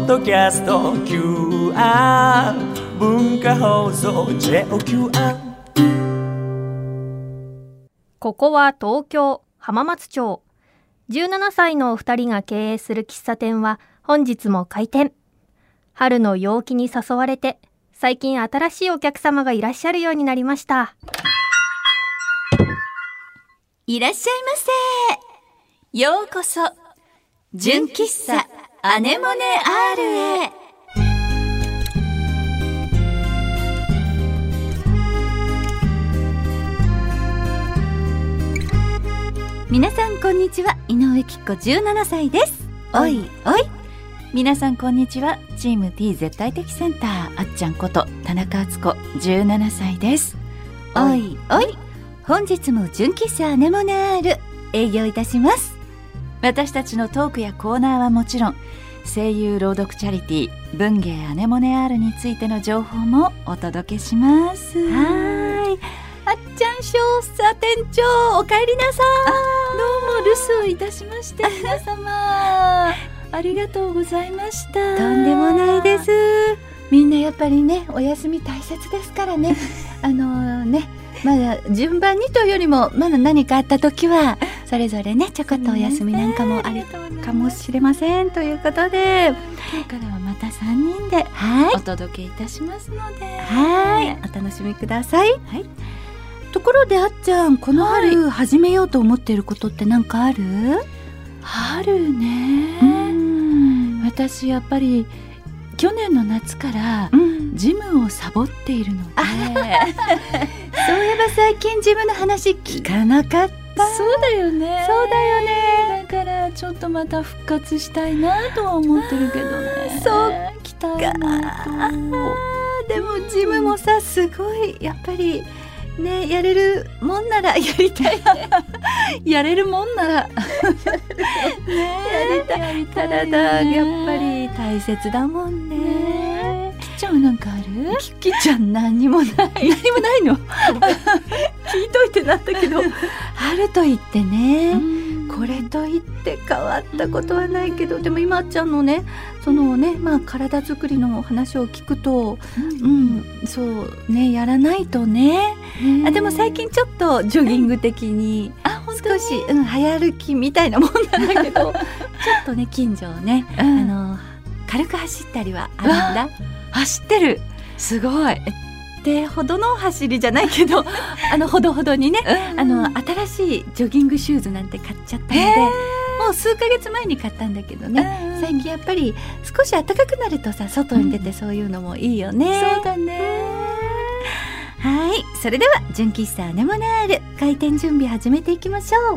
ドキャスト QR 文化放送 JOQR。 ここは東京浜松町。17歳のお二人が経営する喫茶店は本日も開店。春の陽気に誘われて、最近新しいお客様がいらっしゃるようになりました。 いらっしゃいませ。ようこそ純喫茶アネモネ R へ。皆さんこんにちは、井上貴子17歳です。おいおい。皆さんこんにちは、チーム T 絶対的センターあっちゃんこと田中敦子17歳です。おいおい。本日も純喫茶アネモネ R 営業いたします。私たちのトークやコーナーはもちろん、声優朗読チャリティー文芸アネモネ R についての情報もお届けします。はい、あっちゃん少佐店長、お帰りなさい。どうも留守をいたしまして皆様ありがとうございました。 とんでもないです。みんなやっぱりね、お休み大切ですからねまだ順番にというよりも、まだ何かあった時はそれぞれね、ちょこっとお休みなんかもあるかもしれませんということで、 今日からはまた3人でお届けいたしますので、 はい、お楽しみください。 はい。 ところであっちゃん、この春始めようと思っていることって何かある？ 春ね、私やっぱり去年の夏からジムをサボっているので、 そういえば最近ジムの話聞かなかった。 そうだよね。 そうだよね。 だからちょっとまた復活したいなとは思ってるけどね。 そう鍛えないと。 でもジムもさ、すごいやっぱりね、やれるもんならやりたいね。 やれるもんならね、 やりたい。体やっぱり大切だもんね。 きっちゃんはなんかある？ きっちゃん何にもない。 何もないの？ 聞いといてなんだけど春といってね、これといって変わったことはないけど、でも今あっちゃんのね、そのね、体作りの話を聞くと、そうね、やらないとね。でも最近ちょっとジョギング的に少し、早歩きみたいなもんなんだけどちょっとね、近所をね、軽く走ったりはあるんだ。 走ってる、すごい。 でほどの走りじゃないけどほどほどにね、新しいジョギングシューズなんて買っちゃったので、もう数ヶ月前に買ったんだけどね、最近やっぱり少し暖かくなるとさ、外に出てそういうのもいいよね。 そうだね。 はい、それでは純喫茶アネモネ R 開店準備始めていきましょう。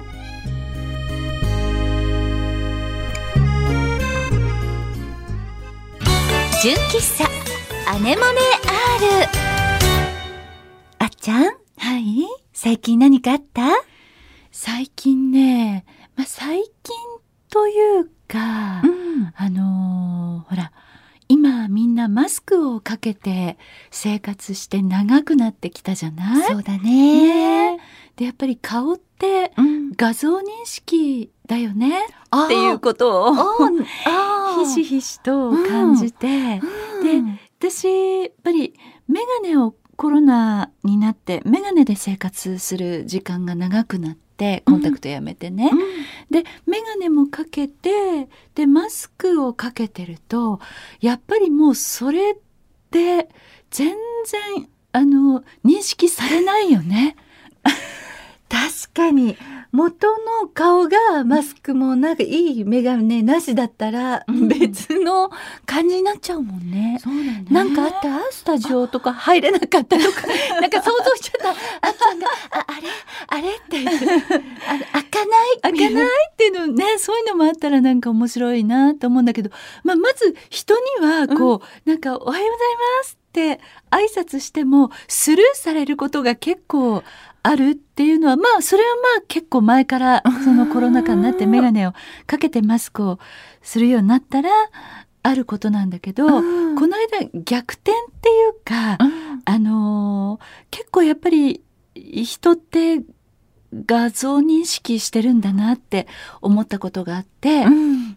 純喫茶アネモネ R。 あっちゃん、 はい、 最近何かあった？ 最近ね、最近というか、ほら、今みんなマスクをかけて生活して長くなってきたじゃない？ そうだね。 でやっぱり顔って画像認識だよね、っていうことをひしひしと感じて、で私やっぱりメガネをコロナになってメガネで生活する時間が長くなって、コンタクトやめてね、でメガネもかけて、でマスクをかけてるとやっぱりもうそれって全然認識されないよね。 確かに元の顔がマスクもなんかいいメガネなしだったら別の感じになっちゃうもんね。 そうだね。 なんかあった？スタジオとか入れなかったとかなんか想像しちゃった。あっちゃんがあれって言って開かないっていうのね、そういうのもあったらなんか面白いなと思うんだけど、まず人にはなんかおはようございますって挨拶してもスルーされることが結構あるっていうのは、それは結構前からそのコロナ禍になってメガネをかけてマスクをするようになったらあることなんだけど、この間逆転っていうか、結構やっぱり人って画像認識してるんだなって思ったことがあって、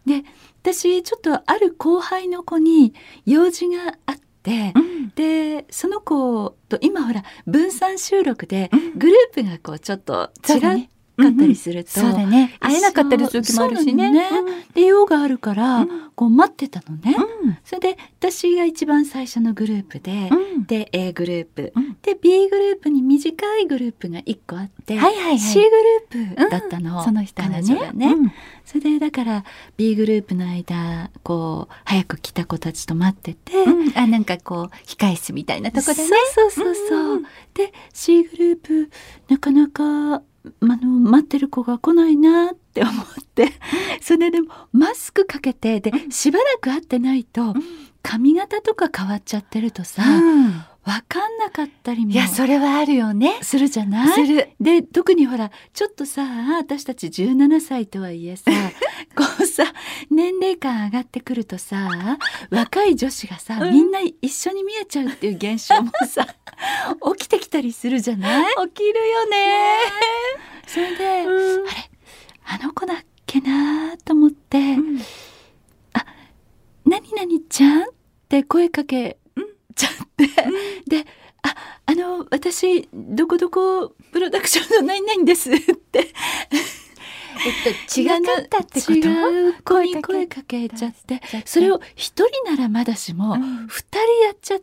で私ちょっとある後輩の子に用事があって、でその子と今ほら分散収録でグループがこうちょっと違かったりすると、 そうだね、 会えなかったりする時もあるしね。で用があるから、こう待ってたのね、それで私が一番最初のグループで、で A グループ、で B グループに短いグループが1個あって、C グループだったの、 その人がね、 彼女がね、それでだから B グループの間こう早く来た子たちと待ってて、 なんかこう控室みたいなとこでね、 そう、で C グループなかなか待ってる子が来ないなって思って、それでもマスクかけて、でしばらく会ってないと髪型とか変わっちゃってるとさ、分かんなかったりも、 いやそれはあるよね、 するじゃない。 する。 で特にほらちょっとさ、私たち17歳とはいえさこうさ年齢感上がってくるとさ、若い女子がさ、みんな一緒に見えちゃうっていう現象もさ起きてきたりするじゃない。 起きるよね。 それで、あの子だっけなと思って、何々ちゃんって声かけちゃって、で私どこどこプロダクションの何々ですって違かったってこと？ 違う子に声かけちゃって、それを一人ならまだしも、二人やっちゃって、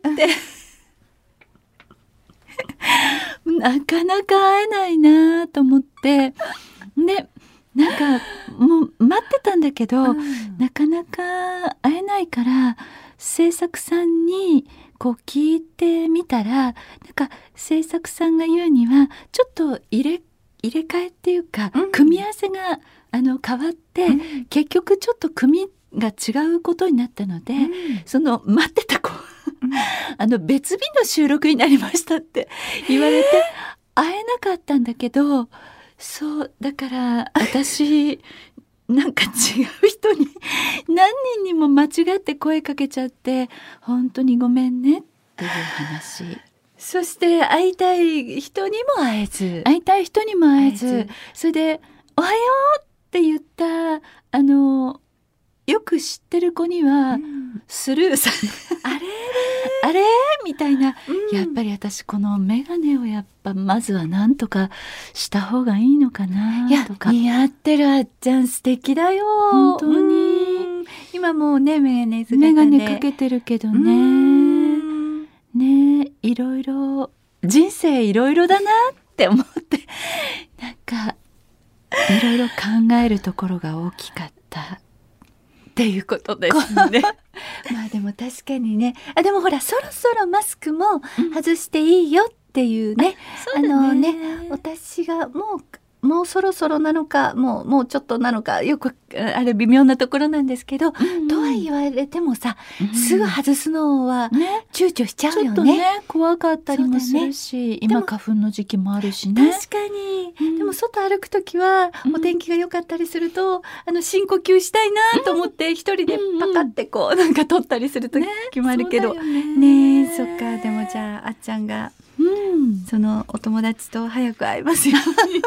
なかなか会えないなと思って、でなんかもう待ってたんだけど、なかなか会えないから制作さんにこう聞いてみたら、なんか制作さんが言うにはちょっと入れ替えっていうか、組み合わせが変わって、結局ちょっと組が違うことになったので、その待ってた子別日の収録になりましたって言われて、会えなかったんだけど、そうだから私なんか違う人に何人にも間違って声かけちゃって、本当にごめんねっていう話。 そして会いたい人にも会えず、 それでおはようって言ったよく知ってる子にはスルーされ、あれみたいな、やっぱり私このメガネをやっぱまずはなんとかした方がいいのかなとか。 似合ってる、あっちゃん素敵だよ本当に。 今もうねメガネ姿でメガネかけてるけどね、いろいろ人生いろいろだなって思って、なんかいろいろ考えるところが大きかったっていうことですね。 まあでも確かにね、でもほらそろそろマスクも外していいよっていうね、私がもうそろそろなのか、もうちょっとなのか、よくあれ微妙なところなんですけど、とは言われてもさ、すぐ外すのは躊躇しちゃうよね。ちょっとね怖かったりもするし、今花粉の時期もあるしね。 確かに、でも外歩くときはお天気が良かったりすると、深呼吸したいなと思って一人でパカってこうなんか撮ったりするときもあるけど、ね、そっか。でもじゃああっちゃんが、そのお友達と早く会えますように。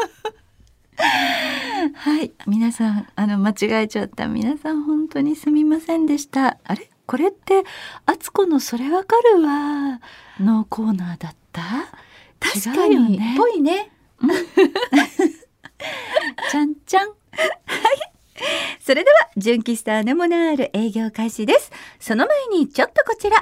はい、皆さん間違えちゃった皆さん本当にすみませんでした。あれこれってあつこのそれわかるわのコーナーだった？ 確かにね、 ぽいね。 ちゃんちゃん。はい、 それでは純喫茶アネモネアール営業開始です。その前にちょっとこちら。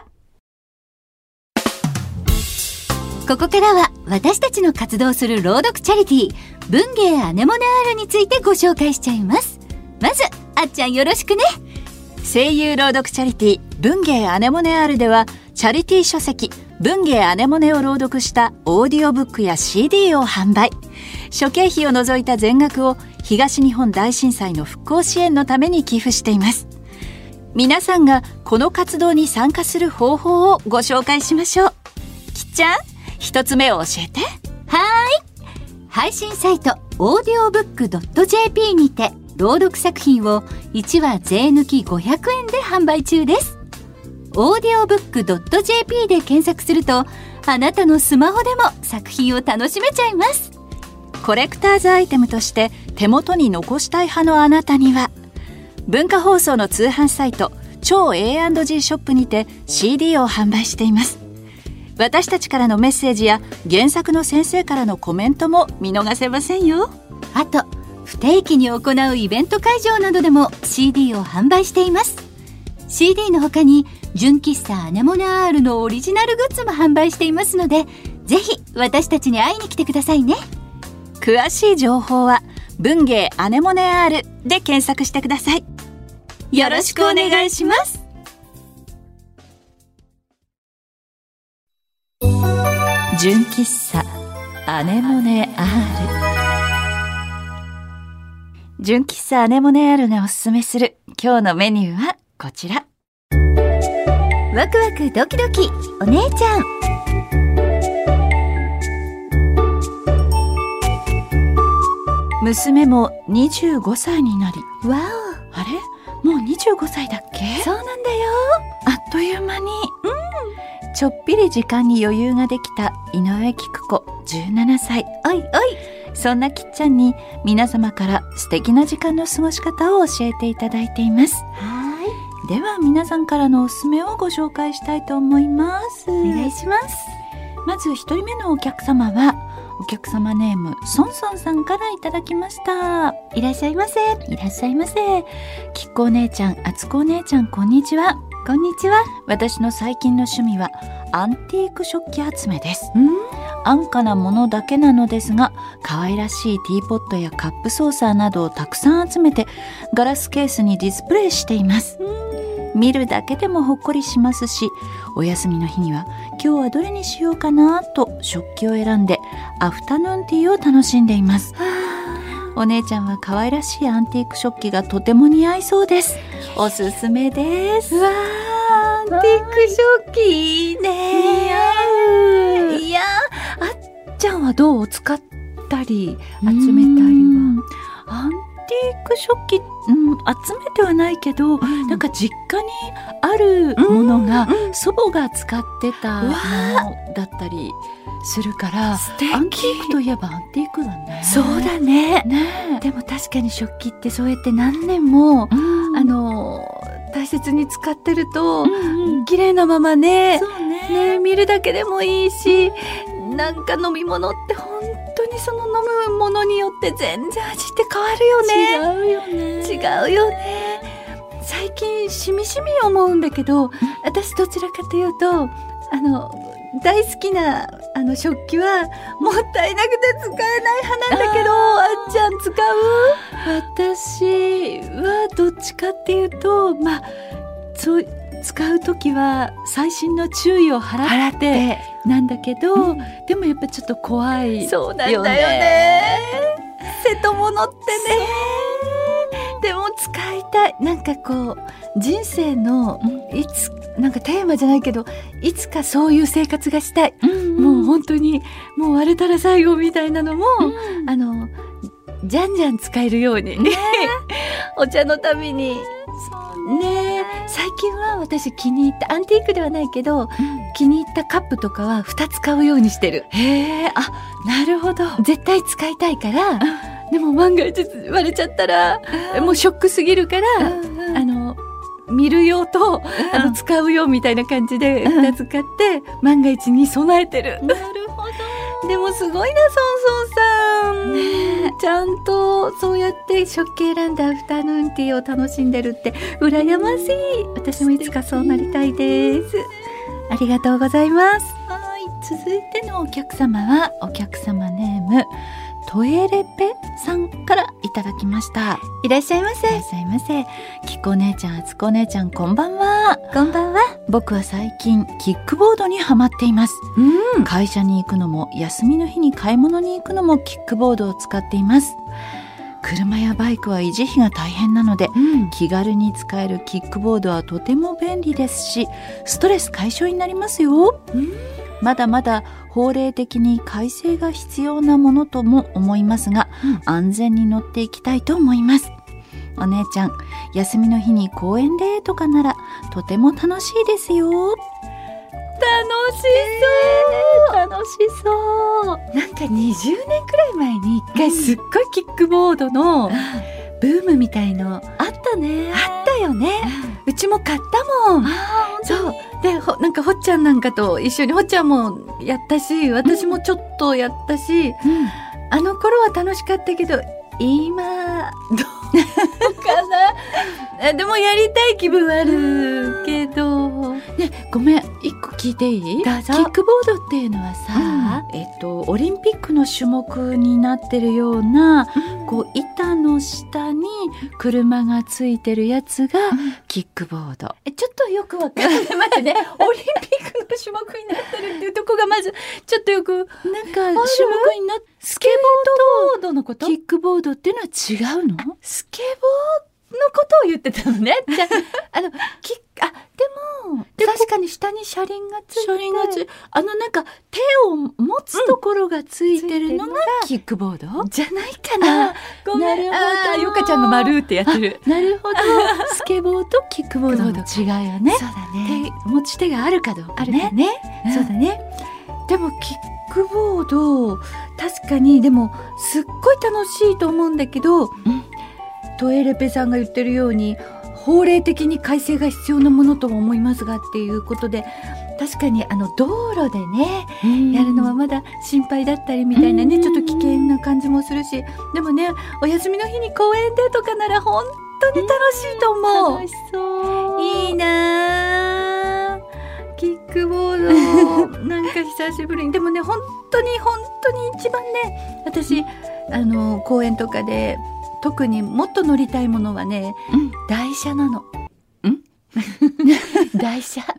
ここからは私たちの活動する朗読チャリティー文芸アネモネアールについてご紹介しちゃいます。まずあっちゃんよろしくね。 声優朗読チャリティー文芸アネモネアールでは、チャリティー書籍文芸アネモネを朗読したオーディオブックや CD を販売。諸経費を除いた全額を東日本大震災の復興支援のために寄付しています。皆さんがこの活動に参加する方法をご紹介しましょう。きっちゃん、一つ目を教えて。 配信サイトオーディオブック .jp にて朗読作品を1話税抜き500円で販売中です。オーディオブック .jp で検索すると、あなたのスマホでも作品を楽しめちゃいます。 コレクターズアイテムとして手元に残したい派のあなたには、 文化放送の通販サイト超 A&G ショップにて CD を販売しています。私たちからのメッセージや原作の先生からのコメントも見逃せませんよ。 あと不定期に行うイベント会場などでも CD を販売しています。 CD の他に純喫茶アネモネアールのオリジナルグッズも販売していますので、ぜひ私たちに会いに来てくださいね。 詳しい情報は文芸アネモネアールで検索してください。よろしくお願いします。純喫茶アネモネアール。純喫茶アネモネアールがおすすめする今日のメニューはこちら。 ワクワクドキドキお姉ちゃん。 娘も25歳になり、 わあれもう25歳だっけ？ お、そうなんだよ。 あっという間に、ちょっぴり時間に余裕ができた井上菊子17歳。 おいおい。 そんなきっちゃんに皆様から素敵な時間の過ごし方を教えていただいています。では皆さんからのおすすめをご紹介したいと思います。 お願いします。 まず1人目のお客様はお客様ネームソンソンさんからいただきました。 いらっしゃいませ。 いらっしゃいませ。きっこお姉ちゃん、あつこお姉ちゃん、こんにちは。 こんにちは。 私の最近の趣味はアンティーク食器集めです。安価なものだけなのですが、可愛らしいティーポットやカップソーサーなどをたくさん集めてガラスケースにディスプレイしています。見るだけでもほっこりしますし、お休みの日には今日はどれにしようかなと食器を選んでアフタヌーンティーを楽しんでいます。お姉ちゃんは可愛らしいアンティーク食器がとても似合いそうです。おすすめです。 わー、アンティーク食器いいね。 いや、あっちゃんはどう？使ったり集めたりは？ アンティーク食器、集めてはないけど、なんか実家にあるものが、祖母が使ってたものだったりするから、アンティークといえばアンティークだね。 そうだね。でも確かに食器ってそうやって何年も、大切に使ってると、綺麗なままね、見るだけでもいいし、なんか飲み物って本当にその飲むものによって全然味って変わるよね。違うよね。最近しみしみ思うんだけど、私どちらかというと大好きな食器はもったいなくて使えない派なんだけど、あっちゃん使う？私はどっちかっていうと、そう使うときは細心の注意を払ってなんだけど、でもやっぱちょっと怖いよね。そうなんだよね。瀬戸物ってね。でも使いたい。なんかこう人生のなんかテーマじゃないけど、いつかそういう生活がしたい。もう本当にもう割れたら最後みたいなのも、じゃんじゃん使えるように、お茶のたびに。ね、最近は私気に入ったアンティークではないけど、気に入ったカップとかは2つ買うようにしてる。なるほど。絶対使いたいから、でも万が一割れちゃったら、もうショックすぎるから、見る用と、使う用みたいな感じで2つ買って、万が一に備えてる。なるほど。でもすごいな、ソンソンさん。ちゃんとそうやって食器選んでアフタヌーンティーを楽しんでるって羨ましい。私もいつかそうなりたいです。ありがとうございます。 続いてのお客様はお客様ネームトエレペさんからいただきました。 いらっしゃいませ。 いらっしゃいませ。きこ姉ちゃん、あつこ姉ちゃん、こんばんは。 こんばんは。 僕は最近キックボードにハマっています。会社に行くのも休みの日に買い物に行くのもキックボードを使っています。車やバイクは維持費が大変なので、気軽に使えるキックボードはとても便利ですし、ストレス解消になりますよ。まだまだ法令的に改正が必要なものとも思いますが、安全に乗っていきたいと思います。お姉ちゃん、休みの日に公園デートかならとても楽しいですよ。 楽しそう。なんか20年くらい前に一回すっごいキックボードのブームみたいのあったよね。 あったよね、うちも買ったもん。そうでなんかほっちゃんなんかと一緒にほっちゃんもやったし、私もちょっとやったし、あの頃は楽しかったけど今どうかなでもやりたい気分あるけどね、ごめん、一個聞いていい？ どうぞ。 キックボードっていうのはさ、オリンピックの種目になってるような、こう板の下に車がついてるやつがキックボード。 ちょっとよくわかんない待ってねオリンピックの種目になってるっていうとこがまずちょっとよくなんか種目になって、スケボードのことキックボードっていうのは違うの？ スケボーのことを言ってたのね。じゃあでも確かに下に車輪がついて、 なんか手を持つところがついてるのがキックボード、 じゃないかな。ごめん、 なるほど。 よかちゃんが丸ってやってる。 なるほど。スケボーとキックボードの違いよね。 そうだね。 持ち手があるかどうかね。 そうだね。でもキックボード確かにでもすっごい楽しいと思うんだけど、トエレペさんが言ってるように法令的に改正が必要なものとも思いますがっていうことで、確かに道路でね、やるのはまだ心配だったりみたいなね、ちょっと危険な感じもするし、でもねお休みの日に公園でとかなら本当に楽しいと思う。 楽しそう。 いいなキックボードなんか久しぶりに。でもね本当に一番ね、私公園とかで特にもっと乗りたいものはね、台車なの。台車よ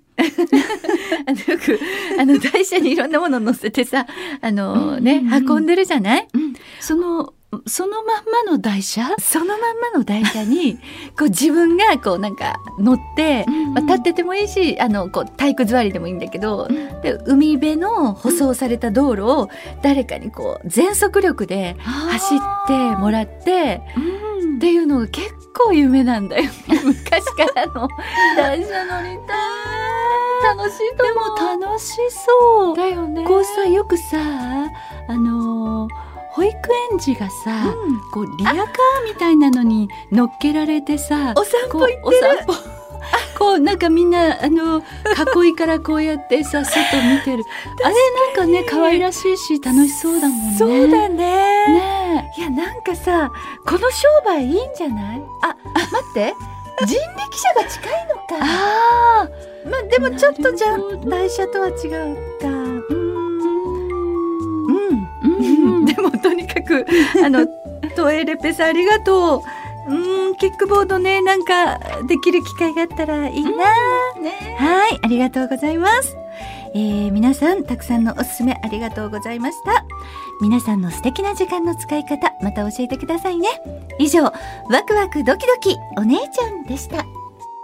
く台車にいろんなもの乗せてさ運んでるじゃない、 そのまんまの台車？ そのまんまの台車にこう自分がこうなんか乗って、立っててもいいしこう体育座りでもいいんだけど、で海辺の舗装された道路を誰かにこう全速力で走ってもらって、っていうのが結構夢なんだよ昔からの台車乗りたい。楽しいと思う。 でも楽しそうだよね。 こうさ、よくさ保育園児がさ、こうリヤカーみたいなのに乗っけられてさ、 お散歩行ってる。 こうなんかみんな囲いからこうやってさ外見てるあれなんかね可愛らしいし楽しそうだもんね。 そうだね。 ねいやなんかさこの商売いいんじゃない？待って人力車が近いのか。でもちょっとじゃあ台車とは違うか。でもとにかくトエレペさんありがとう。キックボードねなんかできる機会があったらいいな、はい、ありがとうございます。皆さんたくさんのおすすめありがとうございました。皆さんの素敵な時間の使い方また教えてくださいね。以上ワクワクドキドキお姉ちゃんでした。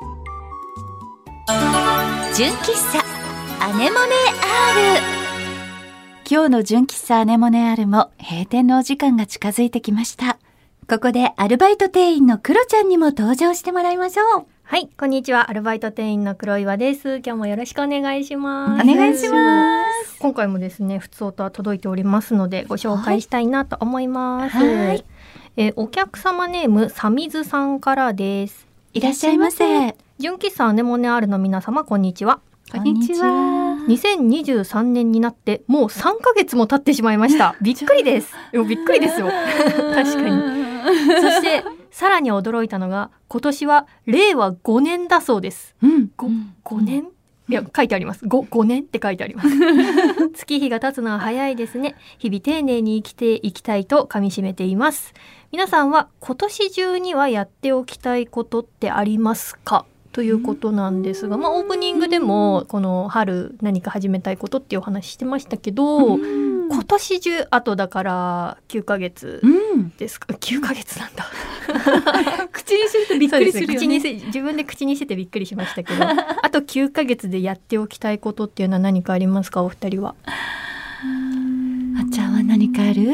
純喫茶アネモネ R。 今日の純喫茶アネモネ R も閉店のお時間が近づいてきました。 ここでアルバイト店員のクロちゃんにも登場してもらいましょう。 はい、こんにちは。アルバイト店員の黒岩です。今日もよろしくお願いします。 お願いします。 今回もですね、ふつおたは届いておりますので、ご紹介したいなと思います。お客様ネームさみずさんからです。 いらっしゃいませ。 純喫茶アネモネ R の皆様、こんにちは。 こんにちは。 2023年になってもう3ヶ月も経ってしまいました。びっくりです。びっくりですよ。確かに。そしてさらに驚いたのが今年は令和5年だそうです。5年？いや書いてあります。5年って書いてあります。月日が経つのは早いですね。日々丁寧に生きていきたいと噛み締めています。皆さんは今年中にはやっておきたいことってありますか？ということなんですが、オープニングでもこの春何か始めたいことっていうお話してましたけど、今年中あとだから9ヶ月ですか、9ヶ月なんだ口にするとびっくりするよね。 自分で口にしててびっくりしましたけどあと9ヶ月でやっておきたいことっていうのは何かありますか、お二人は。 あっちゃんは何かある？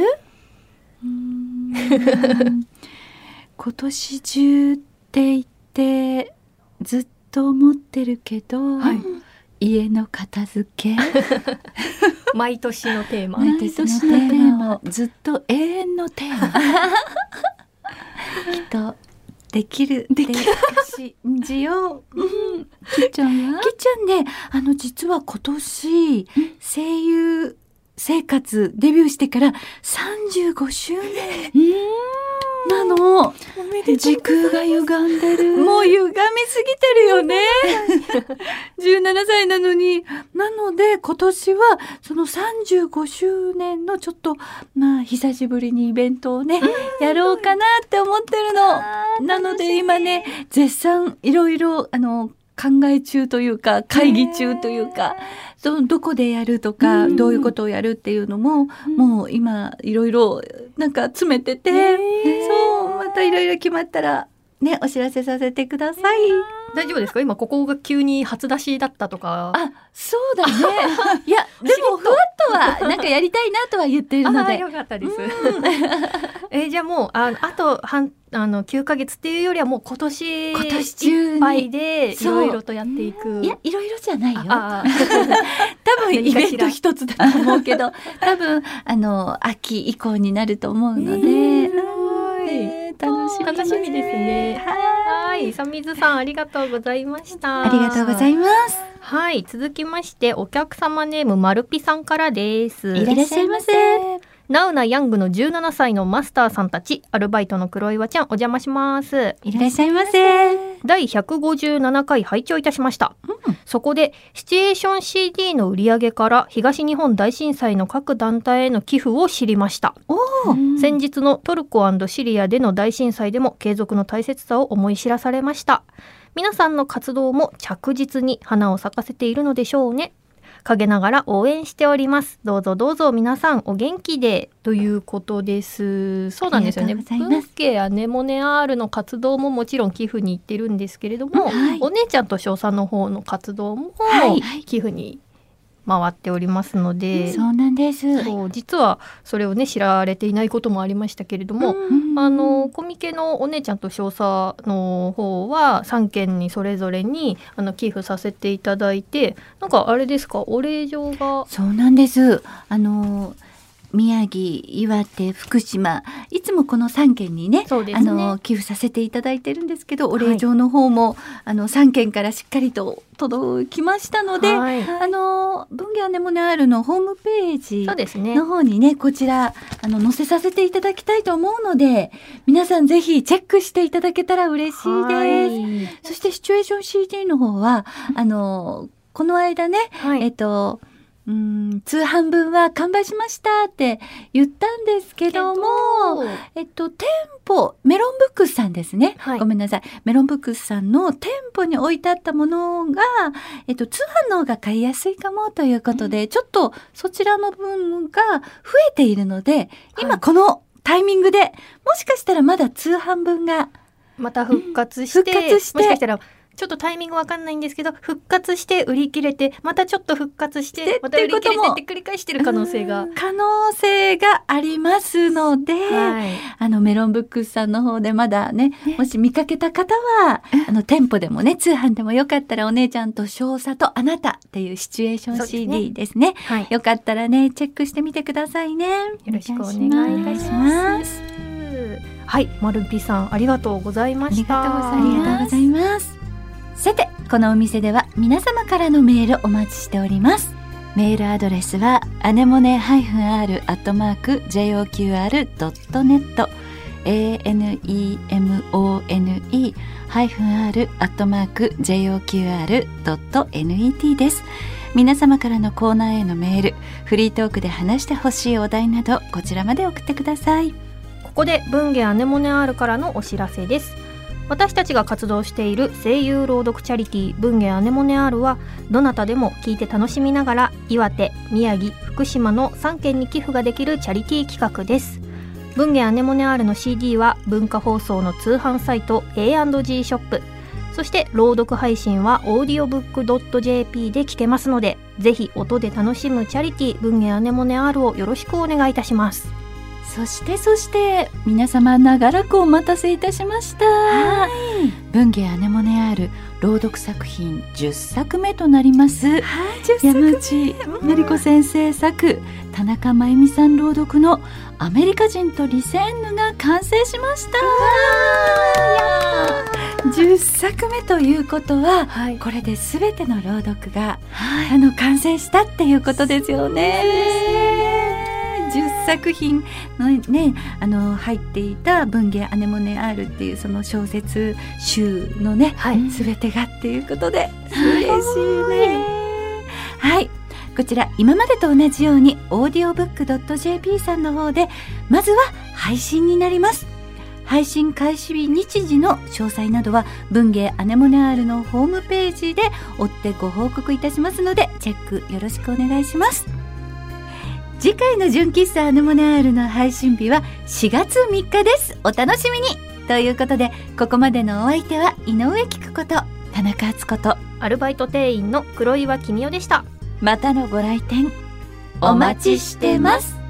今年中って言ってずっと思ってるけど、家の片付け毎年のテーマ毎年のテーマずっと永遠のテーマきっとできるって感じよ。 きっちゃんはきっちゃんね、実は今年声優生活デビューしてから35周年なの。 時空が歪んでる。 もう歪みすぎてるよね。17歳なのに。なので今年はその35周年のちょっと久しぶりにイベントをね、やろうかなって思ってるの。なので今ね、絶賛いろいろ考え中というか会議中というか、どこでやるとか、どういうことをやるっていうのも、もう今いろいろなんか詰めてて、そうまたいろいろ決まったらね、お知らせさせてください。 大丈夫ですか？今ここが急に初出しだったとか。 そうだね。いやでもふわっとはなんかやりたいなとは言っているので。 よかったです。じゃあもうあと9ヶ月っていうよりはもう今年いっぱいでいろいろとやっていく。 いやいろいろじゃないよ。多分イベント一つだと思うけど、多分秋以降になると思うので、楽しみですね。 はい、さみずさんありがとうございました。 ありがとうございます。 はい、続きましてお客様ネームまるぴさんからです。 いらっしゃいませ。 ナウなヤングの17歳のマスターさんたち、アルバイトの黒岩ちゃんお邪魔します。 いらっしゃいませ。 第157回拝聴いたしました、そこでシチュエーション CD の売り上げから東日本大震災の各団体への寄付を知りました。先日のトルコ&シリアでの大震災でも継続の大切さを思い知らされました。皆さんの活動も着実に花を咲かせているのでしょうね。陰ながら応援しております。どうぞどうぞ皆さんお元気で、ということです。そうなんですよね。文系アネモネ R の活動ももちろん寄付に行ってるんですけれども、お姉ちゃんと翔さんの方の活動も寄付に回っておりますので、 そうなんです。 実はそれをね知られていないこともありましたけれども、コミケのお姉ちゃんと少佐の方は3件にそれぞれに寄付させていただいて、なんかあれですか、お礼状が。 そうなんです。宮城、岩手、福島、いつもこの3県に ね寄付させていただいてるんですけど、お礼状の方も、3県からしっかりと届きましたので、文芸アネモネ R のホームページの方にね、こちら載せさせていただきたいと思うので、皆さんぜひチェックしていただけたら嬉しいです。そしてシチュエーション CD の方はこの間ね、通販分は完売しましたって言ったんですけども、店舗メロンブックスさんですね、ごめんなさい、メロンブックスさんの店舗に置いてあったものが、通販の方が買いやすいかもということで、ちょっとそちらの分が増えているので、今このタイミングでもしかしたらまだ通販分がまた復活してもしかしたらちょっとタイミングわかんないんですけど、復活して売り切れて、またちょっと復活してまた売り切れてって繰り返してる可能性がありますので、メロンブックスさんの方でまだね、もし見かけた方は店舗でもね、通販でもよかったら、お姉ちゃんと少佐とあなたっていうシチュエーション CD ですね、よかったらねチェックしてみてくださいね。よろしくお願いいたします。はい、まるぴさんありがとうございました。 ありがとうございます。さて、このお店では皆様からのメールお待ちしております。メールアドレスはアネモネ-r@joqr.net anemone-r@joqr.net です。皆様からのコーナーへのメール、フリートークで話してほしいお題など、こちらまで送ってください。 ここで文芸アネモネ R からのお知らせです。私たちが活動している声優朗読チャリティー文芸アネモネ R は、どなたでも聞いて楽しみながら岩手、宮城、福島の3県に寄付ができるチャリティー企画です。文芸アネモネ R の CD は文化放送の通販サイト A&G ショップ、そして朗読配信は audiobook.jp で聞けますので、ぜひ音で楽しむチャリティー文芸アネモネ R をよろしくお願いいたします。 そして皆様長らくお待たせいたしました。文芸アネモネ R 朗読作品10作目となります、山内のり子先生作、田中真由美さん朗読のアメリカ人とリセンヌが完成しました。 10作目ということは、 はい、 これで全ての朗読が、 はい、 完成したっていうことですよね。10作品のね、入っていた文芸アネモネ R っていうその小説集のね、 はい、 全てがっていうことで嬉しいね。はい、こちら今までと同じように audiobook.jp さんの方でまずは配信になります。配信開始日日時の詳細などは文芸アネモネ R のホームページで追ってご報告いたしますのでチェックよろしくお願いします。次回の純喫茶アネモネ R の配信日は4月3日です。お楽しみに。ということでここまでのお相手は井上貴子こと田中敦子とアルバイト店員の黒岩君代でした。 またのご来店お待ちしてます。